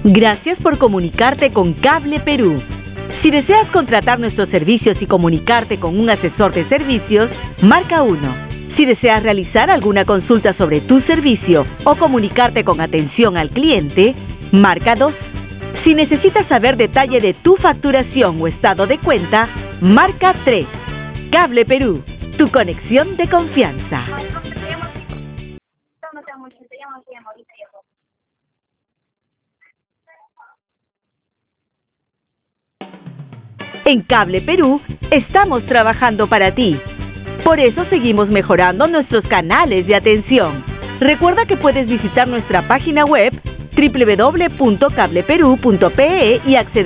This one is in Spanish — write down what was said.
Gracias por comunicarte con Cable Perú. Si deseas contratar nuestros servicios y comunicarte con un asesor de servicios, marca 1. Si deseas realizar alguna consulta sobre tu servicio o comunicarte con atención al cliente, marca 2. Si necesitas saber detalle de tu facturación o estado de cuenta, marca 3. Cable Perú, tu conexión de confianza. En Cable Perú estamos trabajando para ti. Por eso seguimos mejorando nuestros canales de atención. Recuerda que puedes visitar nuestra página web www.cableperu.pe y acceder